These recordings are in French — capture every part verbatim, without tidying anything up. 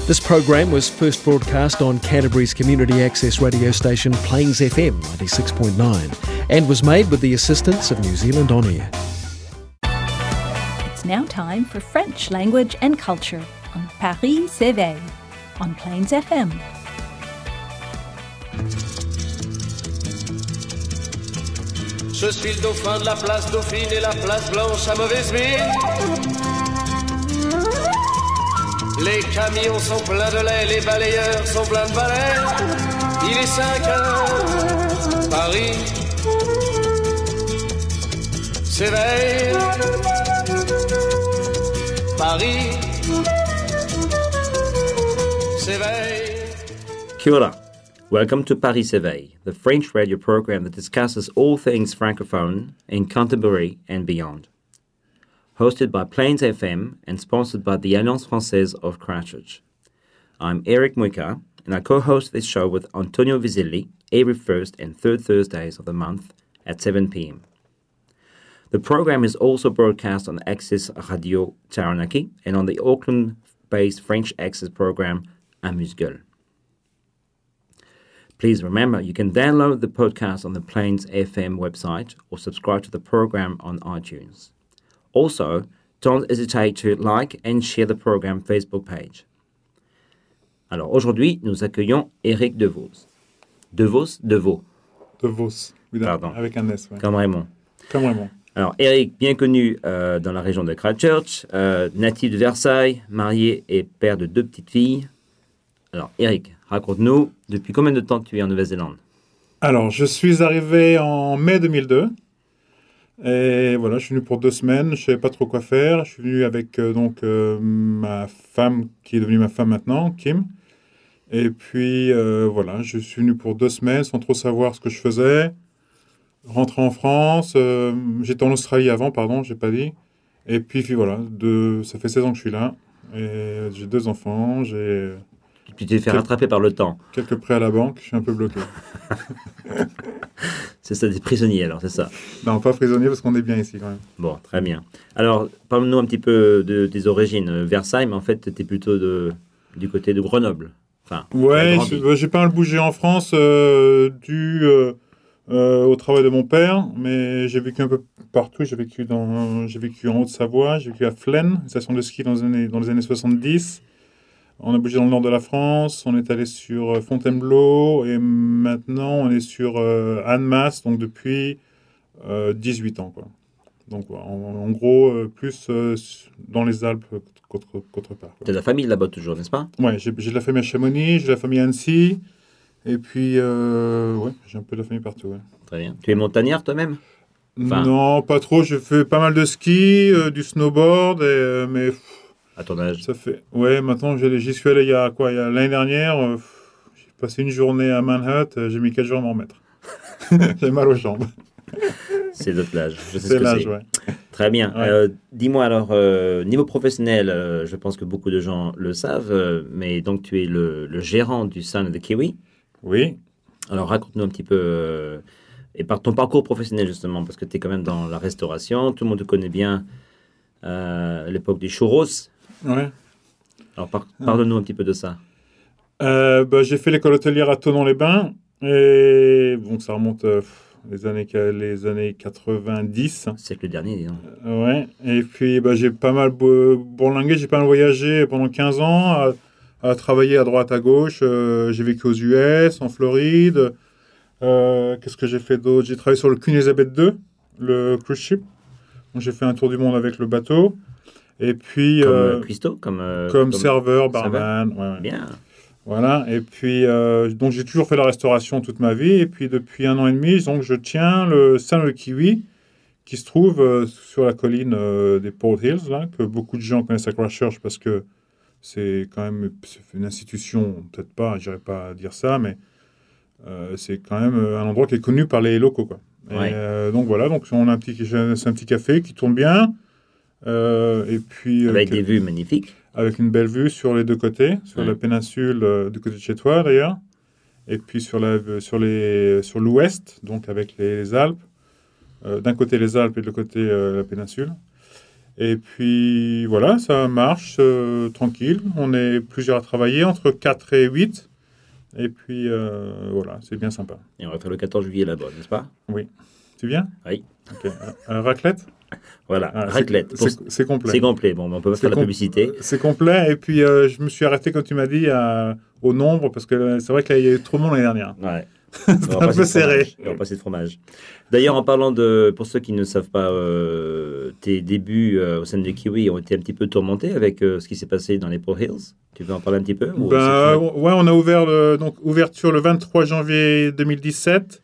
This program was first broadcast on Canterbury's community access radio station Plains F M ninety-six point nine and was made with the assistance of New Zealand On Air. It's now time for French language and culture on Paris s'éveille on Plains F M. Je suis le dauphin de la place Dauphine et la place Blanche à mauvaise mine. Les camions sont pleins de lait, les balayeurs sont pleins de balais. Il est cinq heures, Paris s'éveille. Paris s'éveille. Kia ora. Welcome to Paris s'éveille, the French radio program that discusses all things francophone in Canterbury and beyond. Hosted by Plains F M and sponsored by the Alliance Française of Christchurch. I'm Eric Muika, and I co-host this show with Antonio Vizelli every first and third Thursdays of the month at seven p.m. The program is also broadcast on Access Radio Taranaki and on the Auckland-based French Access program Amuse-Gueule. Please remember, you can download the podcast on the Plains F M website or subscribe to the program on iTunes. Also, don't hesitate to like and share the program Facebook page. Alors, aujourd'hui, nous accueillons Eric Devos. Devos, Devos. Devos, oui, Pardon. Avec un S, ouais. Comme Raymond. Comme Raymond. Alors, Eric, bien connu euh, dans la région de Christchurch, euh, natif de Versailles, marié et père de deux petites filles. Alors, Eric, raconte-nous, depuis combien de temps tu es en Nouvelle-Zélande? Alors, je suis arrivé en mai deux mille deux. Et voilà, je suis venu pour deux semaines. Je ne savais pas trop quoi faire. Je suis venu avec euh, donc euh, ma femme, qui est devenue ma femme maintenant, Kim. Et puis, euh, voilà, je suis venu pour deux semaines sans trop savoir ce que je faisais. Rentré en France. Euh, j'étais en Australie avant, pardon, je n'ai pas dit. Et puis, puis voilà, de, ça fait seize ans que je suis là. Et j'ai deux enfants, j'ai... Tu t'es fait rattraper par le temps. Quelques prêts à la banque, je suis un peu bloqué. C'est ça, des prisonniers alors, c'est ça? Non, pas prisonnier parce qu'on est bien ici quand même. Bon, très bien. Alors, parle-nous un petit peu de tes origines. Versailles, mais en fait, tu es plutôt de, du côté de Grenoble. Enfin, ouais, je, j'ai pas mal bougé en France euh, dû euh, euh, au travail de mon père, mais j'ai vécu un peu partout. J'ai vécu, dans, j'ai vécu en Haute-Savoie, j'ai vécu à Flaine, une station de ski dans les années, dans les années soixante-dix. On a bougé dans le nord de la France, on est allé sur Fontainebleau et maintenant on est sur euh, Annemasse, donc depuis euh, dix-huit ans, quoi. Donc en, en gros, euh, plus euh, dans les Alpes qu'autre, qu'autre part. Tu as de la famille là-bas toujours, n'est-ce pas? Ouais, j'ai, j'ai de la famille à Chamonix, j'ai de la famille à Annecy, et puis euh, ouais, j'ai un peu de la famille partout. Ouais. Très bien. Tu es montagnard toi-même? Enfin... Non, pas trop. Je fais pas mal de ski, euh, du snowboard, et, euh, mais... À ton âge? Ça fait... Ouais, maintenant, j'y suis allé il y a quoi? Il y a l'année dernière, euh, j'ai passé une journée à Manhattan, euh, j'ai mis quatre jours à m'en remettre. J'ai mal aux jambes. C'est de l'âge. Je sais c'est ce que l'âge, c'est. Ouais. Très bien. Ouais. Euh, dis-moi alors, euh, niveau professionnel, euh, je pense que beaucoup de gens le savent, euh, mais donc tu es le, le gérant du Sun of the Kiwi. Oui. Alors raconte-nous un petit peu, euh, et par ton parcours professionnel justement, parce que tu es quand même dans la restauration, tout le monde te connaît bien euh, à l'époque des churros. Ouais. Alors, par- parle-nous un petit peu de ça. Euh, bah, j'ai fait l'école hôtelière à Thonon-les-Bains. Et bon, ça remonte euh, les, années, les années quatre-vingt-dix. Siècle dernier, disons. Euh, ouais. Et puis, bah, j'ai pas mal bourlingué, j'ai pas mal voyagé pendant quinze ans, à, à travailler à droite, à gauche. Euh, j'ai vécu aux U S, en Floride. Euh, qu'est-ce que j'ai fait d'autre? J'ai travaillé sur le Queen Elizabeth deux, le cruise ship. Donc, j'ai fait un tour du monde avec le bateau. Et puis, comme euh, cuistot, comme, euh, comme, comme serveur, serveur. barman. Ouais, ouais. Bien. Voilà. Et puis, euh, donc j'ai toujours fait la restauration toute ma vie. Et puis, depuis un an et demi, donc, je tiens le Sun of the Kiwi, qui se trouve euh, sur la colline euh, des Port Hills, là, que beaucoup de gens connaissent à Christchurch parce que c'est quand même c'est une institution, peut-être pas, je n'irais pas dire ça, mais euh, c'est quand même un endroit qui est connu par les locaux, quoi. Et, Ouais. euh, donc voilà, donc on a un petit, c'est un petit café qui tourne bien. Euh, et puis, avec euh, des vues magnifiques. Avec une belle vue sur les deux côtés, sur ouais. la péninsule euh, du côté de chez toi d'ailleurs, et puis sur, la, sur, les, sur l'ouest, donc avec les, les Alpes, euh, d'un côté les Alpes et de l'autre côté euh, la péninsule. Et puis voilà, ça marche euh, tranquille. On est plusieurs à travailler, entre quatre et huit. Et puis euh, voilà, c'est bien sympa. Et on va faire le quatorze juillet là-bas, n'est-ce pas? Oui. Tu viens? Oui. Ok. Euh, raclette? Voilà, Ah, raclette. C'est, c'est, c'est complet. C'est complet. Bon, on peut pas C'est faire la com- publicité. C'est complet. Et puis euh, je me suis arrêté, comme tu m'as dit, à, au nombre, parce que c'est vrai qu'il y a eu trop de monde l'année dernière. Ouais. C'était un peu serré. On va passer de fromage. D'ailleurs, en parlant de, pour ceux qui ne savent pas, euh, tes débuts euh, au sein de Kiwi ont été un petit peu tourmentés avec euh, ce qui s'est passé dans les Pro Hills. Tu veux en parler un petit peu ou Ben, c'est- ouais, on a ouvert le, donc ouverture le vingt-trois janvier deux mille dix-sept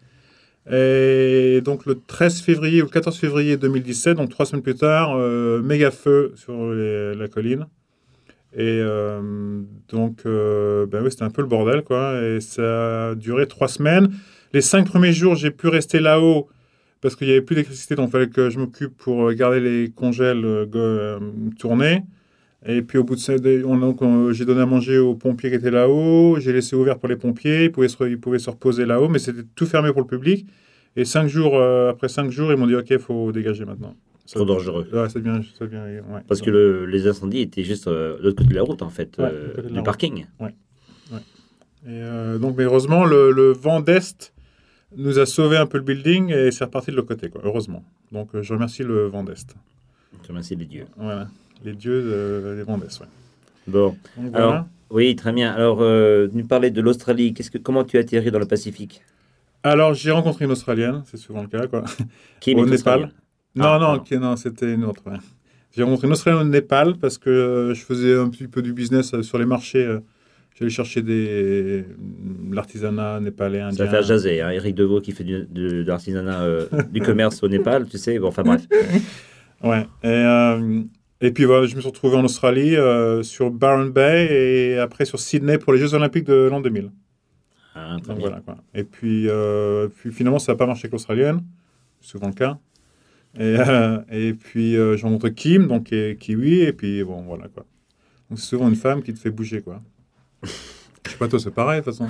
et donc le treize février ou le quatorze février deux mille dix-sept, donc trois semaines plus tard, euh, méga feu sur les- la colline. Et euh, donc, euh, ben oui, c'était un peu le bordel, quoi. Et ça a duré trois semaines. Les cinq premiers jours, j'ai pu rester là-haut parce qu'il n'y avait plus d'électricité, donc il fallait que je m'occupe pour garder les congèles euh, go- euh, tournés. Et puis au bout de ça, on, donc, on- j'ai donné à manger aux pompiers qui étaient là-haut. J'ai laissé ouvert pour les pompiers. Ils pouvaient se, ils pouvaient se reposer là-haut, mais c'était tout fermé pour le public. Et cinq jours, euh, après cinq jours, ils m'ont dit OK, il faut dégager maintenant. Ça- Trop dangereux. Ouais, ça devient, ça devient, ouais. Parce que le- les incendies étaient juste euh, de l'autre côté de la route, en fait, Ouais, euh, de l'autre côté de la du route. parking. Et euh, donc, mais heureusement, le, le vent d'est nous a sauvé un peu le building et c'est reparti de l'autre côté, quoi. Heureusement. Donc, euh, je remercie le vent d'est. Je remercie les dieux. Voilà, les dieux, euh, les vents d'est. Ouais. Bon. Donc, Alors, voilà. oui, très bien. Alors, euh, nous parler de l'Australie. Qu'est-ce que, comment tu as atterri dans le Pacifique? Alors, j'ai rencontré une Australienne, c'est souvent le cas, quoi. Qui est Au une Népal. Australienne? Non, Ah, non, pardon. qui- non, c'était une autre. Ouais. J'ai rencontré une Australienne au Népal parce que euh, je faisais un petit peu du business euh, sur les marchés. euh, J'allais chercher des l'artisanat népalais, Ça indien. va faire jaser, hein. Éric Deveau qui fait du, de, de l'artisanat, euh, du commerce au Népal, tu sais. Bon, enfin bref. Ouais. Et, euh, et puis voilà, je me suis retrouvé en Australie euh, sur Byron Bay et après sur Sydney pour les Jeux Olympiques de l'an deux mille. Ah, très Donc bien. voilà quoi. Et puis, euh, puis finalement, ça n'a pas marché avec l'Australienne, c'est souvent le cas. Et, euh, et puis euh, j'ai rencontré Kim, donc qui est Kiwi, et puis bon voilà quoi. Donc c'est souvent une femme qui te fait bouger quoi. Je sais pas, toi c'est pareil de toute façon.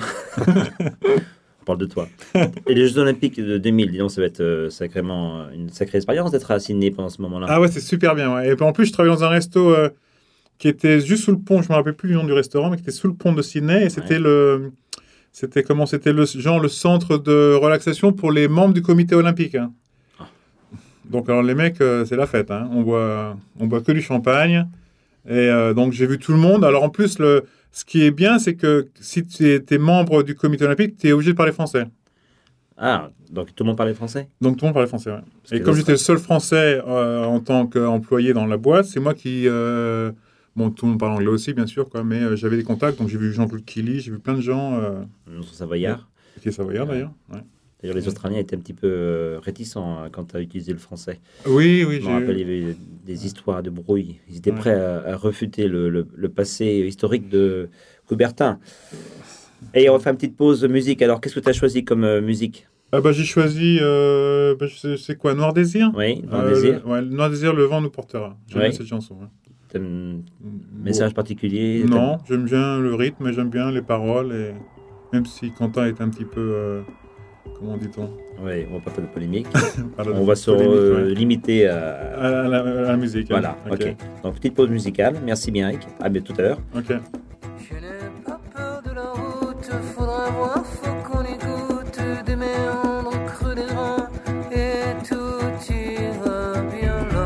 On parle de toi. Et les Jeux Olympiques de deux mille, dis donc, ça va être euh, sacrément euh, une sacrée expérience d'être à Sydney pendant ce moment-là. Ah ouais, c'est super bien. Ouais. Et puis en plus, je travaillais dans un resto euh, qui était juste sous le pont. Je me rappelle plus du nom du restaurant, mais qui était sous le pont de Sydney. Et c'était Ouais. le, c'était comment, c'était le genre le centre de relaxation pour les membres du comité olympique. Hein. Ah. Donc alors les mecs, euh, c'est la fête. Hein. On boit, on boit que du champagne. Et euh, donc j'ai vu tout le monde. Alors en plus, le, ce qui est bien, c'est que si tu es, t'es membre du comité olympique, tu es obligé de parler français. Ah, donc tout le monde parlait français? Donc tout le monde parlait français, ouais. Parce Et que comme les j'étais le seul français euh, en tant qu'employé dans la boîte, c'est moi qui... euh, bon, tout le monde parle anglais aussi, bien sûr, quoi, mais euh, j'avais des contacts, donc j'ai vu Jean-Claude Killy, j'ai vu plein de gens, euh, Notre Savoyard. qui est savoyard d'ailleurs. Ouais. D'ailleurs, les Australiens étaient un petit peu euh, réticents hein, quand tu as utilisé le français. Oui, oui, Je me j'ai... rappelle, il y avait des histoires de brouille. Ils étaient Ouais. prêts à, à refuter le, le- le passé historique de Coubertin. Et on va faire une petite pause musique. Alors, qu'est-ce que tu as choisi comme euh, musique? Ah bah j'ai choisi, euh, bah, je sais- c'est quoi, Noir Désir. Oui, dans Euh, le désir. le- ouais, Noir Désir, le vent nous portera. J'aime Ouais. bien cette chanson. Ouais. T'as un Bon. message particulier? Non, j'aime bien le rythme, et j'aime bien les paroles, et même si Quentin est un petit peu, euh, comment dit-on, Oui, on va pas faire de polémique. Pardon, On va se polémique, euh, ouais. limiter à, à... à la, à la musique. Voilà, hein. ok. Donc, petite pause musicale. Merci bien, Eric. À bientôt tout à l'heure. Ok. Je n'ai pas peur de la route, faudra voir, faut qu'on écoute des méandres creux des reins et tout ira bien là.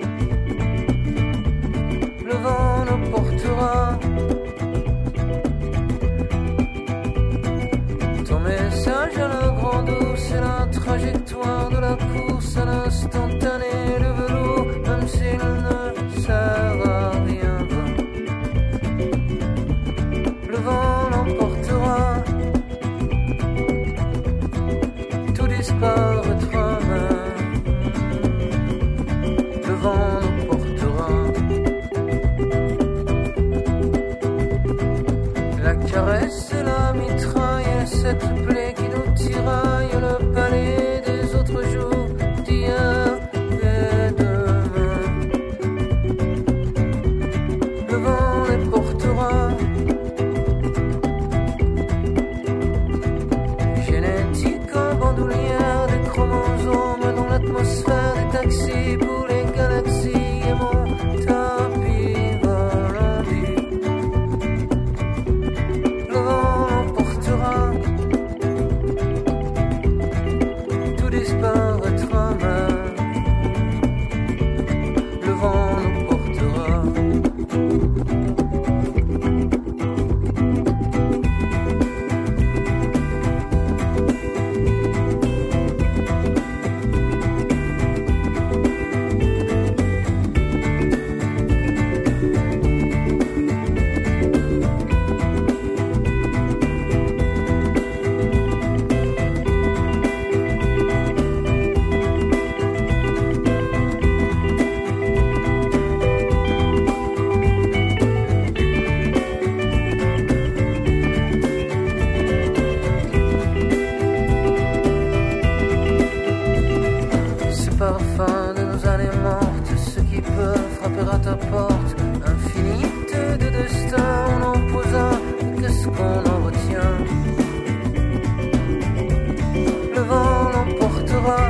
Le vent nous portera. Ton message à la grande eau, c'est la trajectoire de la course à l'instantané, le velours, même s'il ne sert à rien. Le vent l'emportera, tout disparaîtra même. Le vent l'emportera. La caresse et la mitraille, et cette plaie qui nous tiraille, le palais des autres ce qu'on en retient. Le vent l'emportera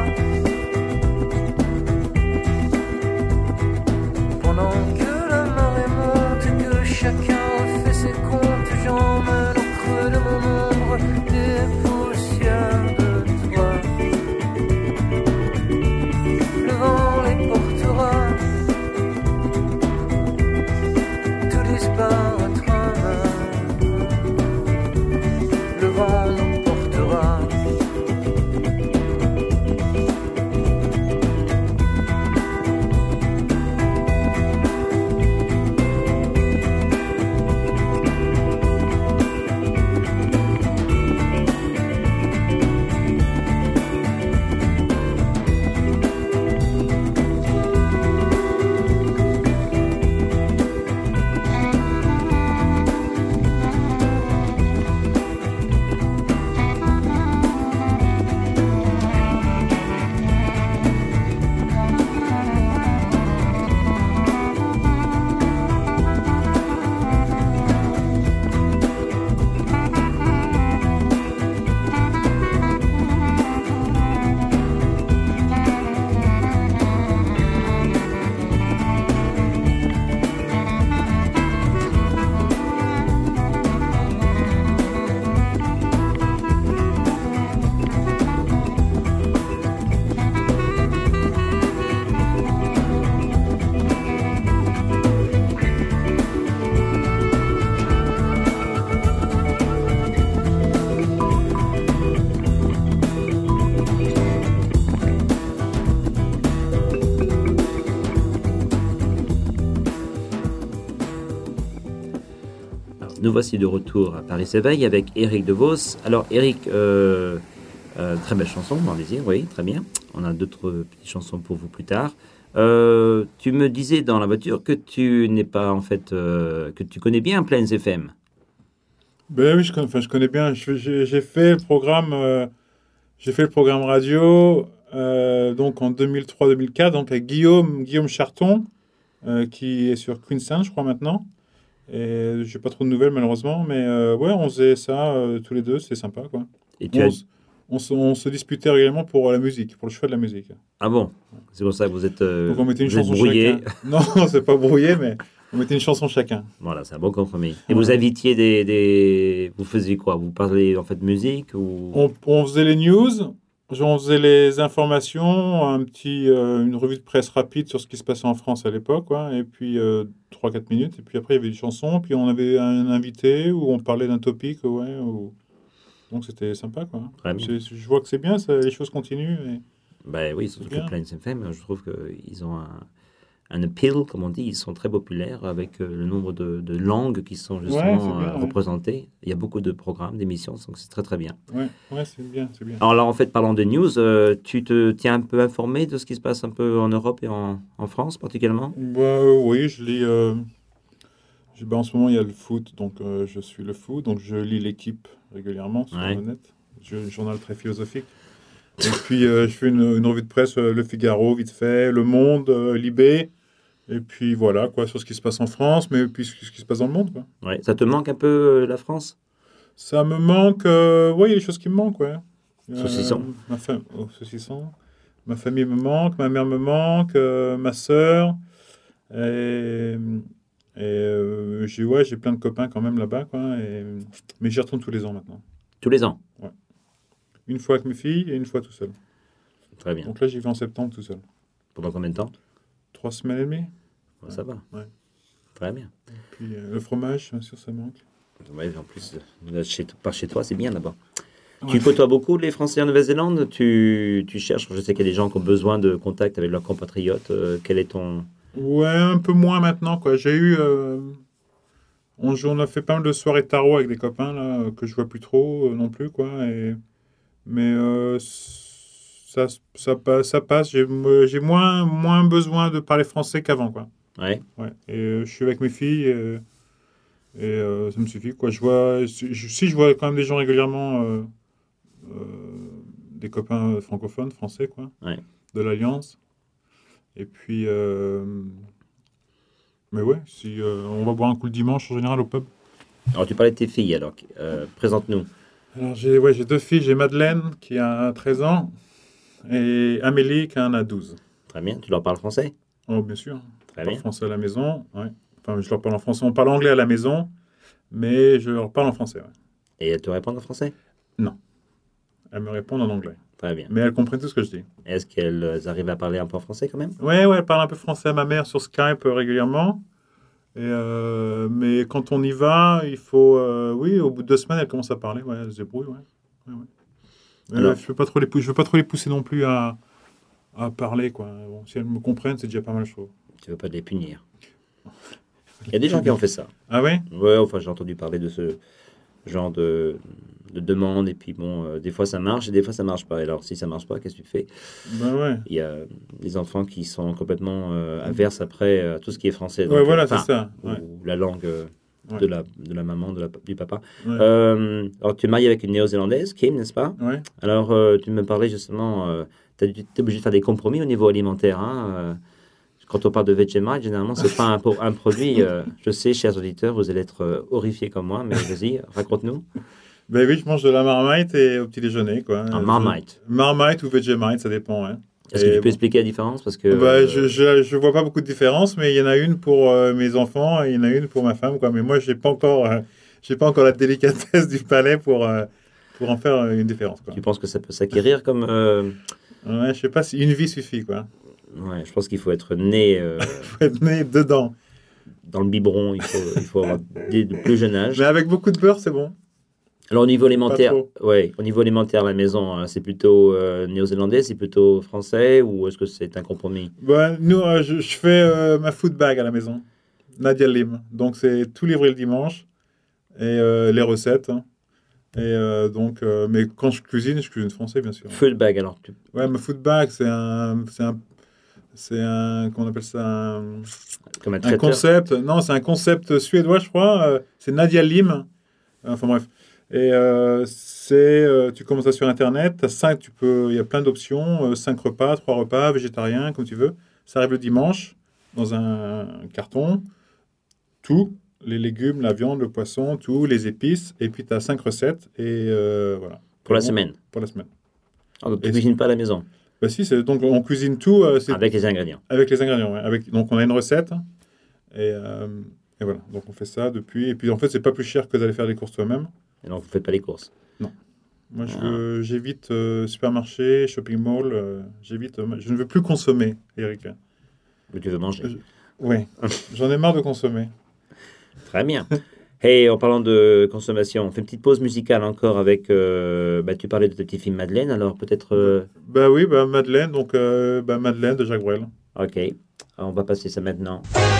pendant que la marée monte et que chacun refait ses comptes. J'emmène au creux de mon ombre des poussières de toi. Le vent les portera, tout disparaîtra. Le vent l'emportera. Nous voici de retour à Paris s'éveille avec Eric DeVos. Alors Eric, euh, euh, très belle chanson, on va dire, oui, très bien. On a d'autres petites chansons pour vous plus tard. Euh, tu me disais dans la voiture que tu n'es pas en fait, euh, que tu connais bien Plains F M. Ben oui, je connais, enfin, je connais bien. Je- J'ai j'ai fait le programme, euh, j'ai fait le programme radio euh, donc en deux mille trois deux mille quatre, donc avec Guillaume, Guillaume Charton, euh, qui est sur Queensland, je crois maintenant. Et j'ai pas trop de nouvelles malheureusement, mais euh, ouais, on faisait ça euh, tous les deux, c'était sympa quoi. Et tu On, as... se- on, se, on se disputait régulièrement pour la musique, pour le choix de la musique. Ah bon, c'est pour ça que vous êtes, euh, Donc on mettait une vous êtes chanson brouillés. chacun. Non, c'est pas brouillé, mais on mettait une chanson chacun. Voilà, c'est un bon compromis. Et Voilà. vous invitiez des, des... Vous faisiez quoi? Vous parlez en fait de musique ou... On, on faisait les news, on faisait les informations, un petit, euh, une revue de presse rapide sur ce qui se passait en France à l'époque, quoi, et puis euh, trois quatre minutes, et puis après il y avait une chanson, puis on avait un invité où on parlait d'un topic, ouais, ou- donc c'était sympa, quoi. Très bien. C'est- Je vois que c'est bien, ça, les choses continuent. Et... Ben oui, surtout Bien. que Plains F M, je trouve qu'ils ont un, un appeal, comme on dit, ils sont très populaires avec euh, le nombre de, de langues qui sont justement Ouais, c'est bien, euh, ouais. représentées. Il y a beaucoup de programmes, d'émissions, donc c'est très très bien. Ouais, ouais, c'est bien, c'est bien. Alors là, en fait, parlant de news, euh, tu te tiens un peu informé de ce qui se passe un peu en Europe et en, en France particulièrement? Bah, euh, oui, je lis. euh, je- bah, en ce moment, il y a le foot, donc euh, je suis le foot, donc je lis l'équipe régulièrement sur Ouais. le net. Je, un journal très philosophique. Et puis, euh, je fais une, une revue de presse, euh, Le Figaro, vite fait, Le Monde, euh, Libé. Et puis voilà, quoi, sur ce qui se passe en France, mais puis ce, ce qui se passe dans le monde, quoi. Ouais. Ça te manque un peu euh, la France? Ça me manque. Euh, ouais, il y a des choses qui me manquent, ouais. Euh, Saucisson. ma fam- oh, saucisson. Ma famille me manque, ma mère me manque, euh, ma sœur. Et, et euh, j'ai ouais, j'ai plein de copains quand même là-bas, quoi. Et, mais j'y retourne tous les ans maintenant. Tous les ans? Une fois avec mes filles et une fois tout seul. Très bien. Donc là, j'y vais en septembre tout seul. Pendant combien de temps? Trois semaines et demie. Ouais, ça va. Ouais. Très bien. Puis euh, le fromage, bien sûr, ça manque. Ouais, en plus, euh, chez, par chez toi, c'est bien là-bas. Ouais. Tu côtoies beaucoup les Français en Nouvelle-Zélande? Tu, tu cherches, je sais qu'il y a des gens qui ont besoin de contact avec leurs compatriotes. Euh, quel est ton... Ouais, un peu moins maintenant, quoi. J'ai eu... euh, on, joue- on a fait pas mal de soirées tarot avec des copains, là, euh, que je vois plus trop euh, non plus, quoi. Et, mais euh, ça, ça, passe- ça passe. J'ai mo- j'ai moins, moins besoin de parler français qu'avant, quoi. Ouais. Ouais. Et euh, je suis avec mes filles euh, et euh, ça me suffit, quoi. Je vois, si, je si je vois quand même des gens régulièrement, euh, euh, des copains francophones, français, quoi, Ouais. de l'Alliance. Et puis, euh, mais ouais, si euh, on va boire un coup le dimanche en général au pub. Alors, tu parlais de tes filles, alors. Euh, présente-nous. Alors, j'ai ouais, j'ai deux filles. J'ai Madeleine qui a treize ans et Amélie qui en a douze. Très bien. Tu leur parles français? Oh, bien sûr. Très Je parle bien. français à la maison. Ouais. Enfin, je leur parle en français. On parle anglais à la maison, mais je leur parle en français. Ouais. Et elles te répondent en français? Elles me répondent en anglais. Très bien. Mais elles comprennent tout ce que je dis. Est-ce qu'elles arrivent à parler un peu en français quand même? Ouais, ouais, elle parle un peu français à ma mère sur Skype euh, régulièrement. Et, euh, mais quand on y va, il faut... euh, oui, au bout de deux semaines, elle commence à parler. Ouais, elle se débrouille, ouais. Ouais, ouais. Euh, Alors- je ne veux pas trop les pousser, je veux pas trop les pousser non plus à, à parler, quoi. Bon, si elles me comprennent, c'est déjà pas mal, je trouve. Tu veux pas les punir? Il y a des gens qui ont fait ça. Ah ouais? Ouais, enfin, j'ai entendu parler de ce genre de, de demande. Et puis, bon, euh, des fois ça marche et des fois ça marche pas. Et alors, si ça marche pas, qu'est-ce que tu fais? Bah ouais. Il y a des enfants qui sont complètement euh, averses après à tout ce qui est français. Ouais, Donc, voilà, enfin, c'est ça. Ouais. Ou la langue euh, Ouais. de, la, de la maman, de la, du papa. Ouais. Euh, alors, tu es marié avec une néo-zélandaise, Kim, n'est-ce pas? Ouais. Alors, euh, tu me parlais justement, euh, tu es obligé de faire des compromis au niveau alimentaire. Hein, euh, quand on parle de Vegemite, généralement, ce n'est pas un, po- un produit. euh, je sais, chers auditeurs, vous allez être euh, horrifiés comme moi, mais vas-y, raconte-nous. Ben oui, je mange de la marmite et au petit déjeuner, quoi. Un Marmite. Marmite ou Vegemite, ça dépend, ouais. Est-ce que Et tu peux bon. expliquer la différence? Parce que, Bah, euh, je, je, je vois pas beaucoup de différence, mais il y en a une pour euh, mes enfants et il y en a une pour ma femme, quoi. Mais moi, j'ai pas encore, euh, j'ai pas encore la délicatesse du palais pour, euh, pour en faire euh, une différence, quoi. tu penses que ça peut s'acquérir comme... euh, Ouais, je sais pas si une vie suffit, quoi. ouais, je pense qu'il faut être né euh, Faut être né dedans. dans le biberon, il faut, il faut avoir dès le plus jeune âge. Mais avec beaucoup de beurre, c'est bon. Alors au niveau alimentaire, trop. ouais, au niveau alimentaire à la maison, hein, c'est plutôt euh, néo-zélandais, c'est plutôt français ou est-ce que c'est un compromis? Bah, nous, euh, je, je fais euh, ma food bag à la maison. Nadia Lim. Donc, c'est tout livré le dimanche et euh, les recettes. Hein. Et euh, donc, euh, mais quand je cuisine, je cuisine français, bien sûr. Food bag, alors tu... Ouais, ma food bag, c'est un, c'est un, c'est un, comment on appelle ça, un, comme un un traiteur. concept. Non, c'est un concept suédois, je crois. euh, c'est Nadia Lim. Enfin bref. Et euh, c'est, euh, tu commences ça sur Internet. T'as cinq, tu peux, il y a plein d'options. euh, cinq repas, trois repas, végétariens, comme tu veux. Ça arrive le dimanche dans un carton. Tout, les légumes, la viande, le poisson, tout, les épices. Et puis tu as cinq recettes. Et euh, voilà. Pour la Bon, semaine. Pour la semaine. Ah, donc tu Et- cuisines pas à la maison, Bah si, c'est, donc on cuisine tout euh, c'est avec les ingrédients. avec les ingrédients. Ouais. Avec, donc on a une recette. Et, euh, et voilà. Donc on fait ça depuis. Et puis en fait, c'est pas plus cher que d'aller faire des courses toi-même. Et donc vous faites pas les courses. Moi, je Ah. veux- j'évite euh, supermarché, shopping mall. euh, j'évite. euh, je ne veux plus consommer, Eric. Mais tu veux manger. Euh, Oui. J'en ai marre de consommer. Très bien. Hey, en parlant de consommation, on fait une petite pause musicale encore avec... euh, bah, tu parlais de ta petite fille Madeleine, alors peut-être... euh, Bah oui, bah Madeleine. Donc euh, bah, Madeleine de Jacques Brel. ok, on va passer ça maintenant.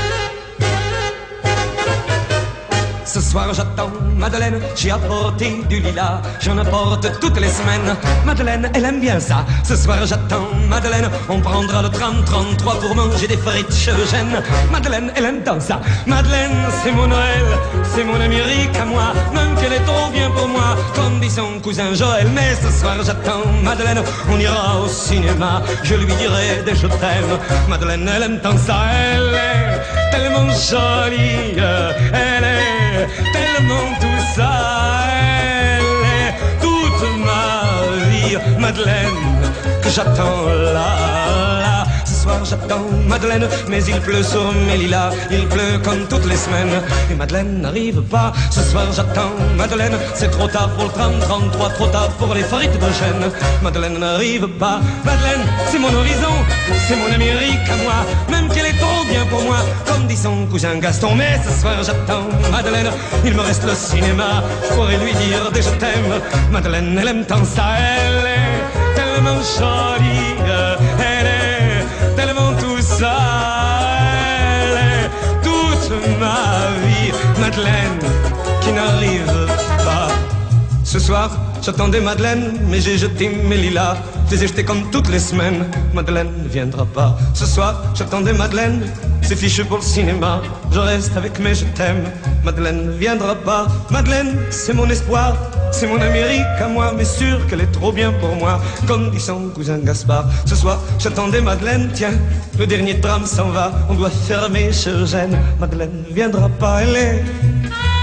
Ce soir j'attends Madeleine, j'ai apporté du lilas, j'en apporte toutes les semaines. Madeleine, elle aime bien ça. Ce soir j'attends Madeleine, on prendra le tram trente-trois pour manger des frites chez Eugène. Madeleine, elle aime tant ça. Madeleine, c'est mon Noël, c'est mon Amérique à moi, même qu'elle est trop bien pour moi, comme dit son cousin Joël. Mais ce soir j'attends Madeleine, on ira au cinéma, je lui dirai des je t'aime. Madeleine, elle aime tant ça, elle est tellement jolie, elle est tellement tout ça, elle est toute ma vie, Madeleine, que j'attends là, là. Ce soir j'attends Madeleine, mais il pleut sur mes lilas, il pleut comme toutes les semaines, et Madeleine n'arrive pas. Ce soir j'attends Madeleine, c'est trop tard pour le tram trente-trois, trop tard pour les frites de Gênes. Madeleine n'arrive pas. Madeleine, c'est mon horizon, c'est mon Amérique à moi, même qu'elle est trop bien pour moi, comme dit son cousin Gaston. Mais ce soir j'attends Madeleine, il me reste le cinéma, je pourrais lui dire des je t'aime. Madeleine, elle aime tant ça, elle est tellement jolie, elle est tellement tout ça, elle est toute ma vie, Madeleine, qui n'arrive pas. Ce soir, j'attendais Madeleine, mais j'ai jeté mes lilas. Je les ai jetés comme toutes les semaines. Madeleine ne viendra pas. Ce soir, j'attendais Madeleine, c'est fichu pour le cinéma. Je reste avec mes je t'aime. Madeleine ne viendra pas. Madeleine, c'est mon espoir, c'est mon Amérique à moi, mais sûr qu'elle est trop bien pour moi, comme dit son cousin Gaspard. Ce soir, j'attendais Madeleine, tiens, le dernier tram s'en va, on doit fermer chez Eugène. Madeleine ne viendra pas, elle est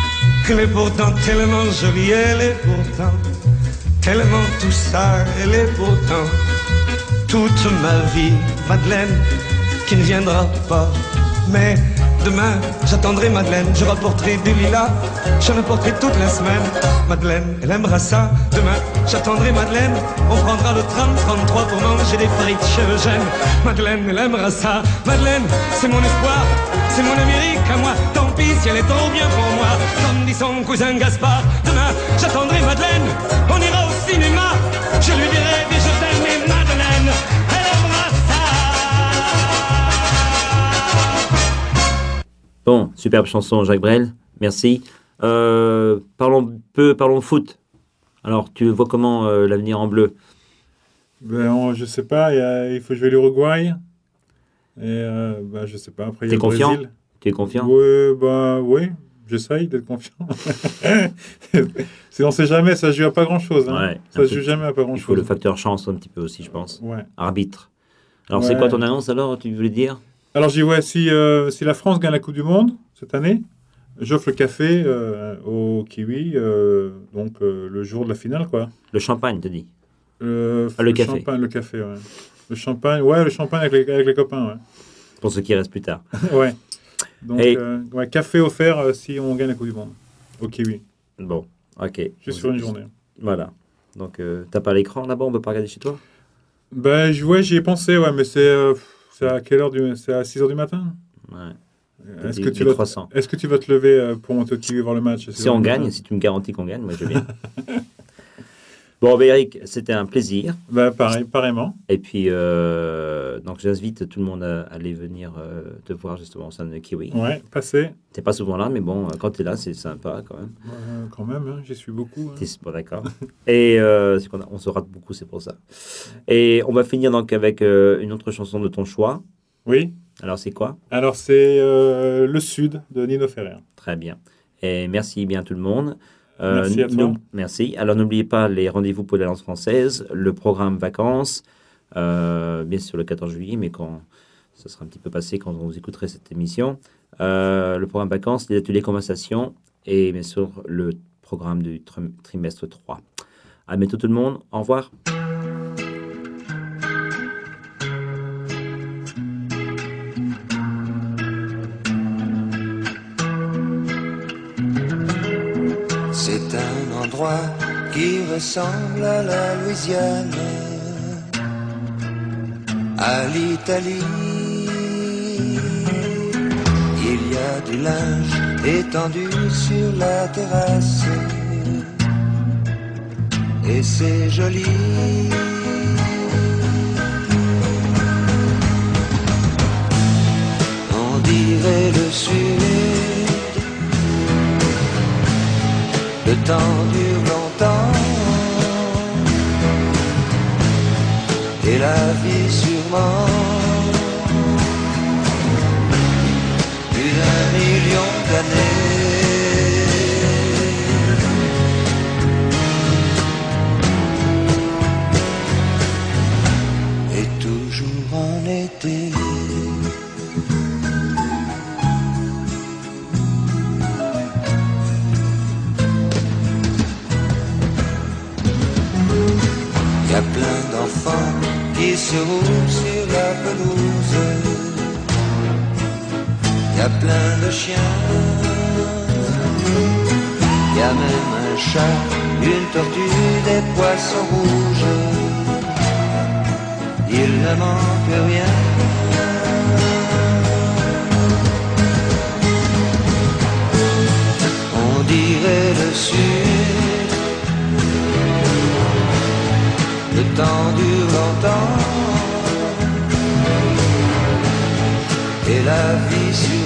Elle est pourtant tellement jolie, elle est pourtant tellement tout ça, elle est pourtant toute ma vie, Madeleine, qui ne viendra pas. Mais demain, j'attendrai Madeleine, je rapporterai des lilas, j'en apporterai toute la semaine. Madeleine, elle aimera ça. Demain, j'attendrai Madeleine, on prendra le tram trente-trois pour manger des frites chez Eugène. Madeleine, elle aimera ça. Madeleine, c'est mon espoir, c'est mon Amérique à moi. Tant pis si elle est trop bien pour moi, comme dit son cousin Gaspard. Demain, j'attendrai Madeleine, on ira au cinéma, je lui dirai des je t'aime et Madeleine, elle aimera ça. Bon, superbe chanson, Jacques Brel. Merci. Euh, parlons peu, parlons foot. Alors, tu vois comment euh, l'avenir en bleu? Ben, on- je sais pas, il, y a- il faut jouer l'Uruguay. Et euh, ben, je sais pas, après il y T'es a le confiant? Brésil. Tu es confiant? Ouais, bah, oui, j'essaye d'être confiant. Si on sait jamais, ça se joue à pas grand chose. Hein. Ouais, Ça un se peu. joue jamais à pas grand Il faut chose. le facteur chance un petit peu aussi, je pense. Ouais. Arbitre. Alors, c'est Ouais. quoi ton annonce alors, tu voulais dire? Alors, j'y vois, si, euh, si la France gagne la Coupe du Monde cette année, j'offre le café euh, au Kiwi, euh, donc euh, le jour de la finale, quoi. Le champagne, te dis. Le, Ah, le café. Champagne, le café, ouais. Le champagne, ouais, le champagne avec les, avec les copains, Pour ceux qui restent plus tard. ouais. ouais. Donc, Et- euh, ouais, café offert euh, si on gagne la Coupe du Monde au Kiwi, Bon, ok. juste sur une journée. Voilà. Donc, euh, t'as pas l'écran là-bas, on peut pas regarder chez toi? Ben, je- ouais, j'y ai pensé, ouais, mais c'est euh, c'est à quelle heure du, c'est à six heures du matin? Ouais. Est-ce Des- que, tu des vas, croissants. est-ce que tu vas te lever euh, pour monter au Kiwi voir le match à six Si heures on du gagne, matin? si tu me garantis qu'on gagne, moi je viens. Bon, ben, Eric, c'était un plaisir. Ben, pareil, pareillement. Et puis, euh, donc j'invite tout le monde à aller venir euh, te voir justement au sein de Kiwi. Ouais, passé. T'es pas souvent là, mais bon, quand t'es là, c'est sympa quand même. Euh, quand même, hein, j'y suis beaucoup. hein. T'es bon, d'accord. Et euh, c'est qu'on a- on se rate beaucoup, c'est pour ça. Et on va finir donc avec euh, une autre chanson de ton choix. Oui. Alors, c'est quoi? Alors, c'est euh, Le Sud de Nino Ferrer. Très bien. Et merci bien tout le monde. Merci à toi. n'oub- Merci. Alors n'oubliez pas les rendez-vous pour la danse française, le programme vacances, euh, bien sûr le quatorze juillet, mais quand ça sera un petit peu passé quand vous écouterez cette émission, euh, le programme vacances, les ateliers conversation et bien sûr le programme du trim- trimestre trois. À bientôt tout le monde. Au revoir. C'est un endroit qui ressemble à la Louisiane, à l'Italie. Il y a du linge étendu sur la terrasse, et c'est joli. On dirait le Sud. Le temps dure longtemps et la vie sûrement plus d'un million d'années et toujours en été. Y a plein d'enfants qui se roulent sur la pelouse. Y a plein de chiens. Y a même un chat, une tortue, des poissons rouges. Il ne manque rien. On dirait le Sud. Le temps dure longtemps et la vie sur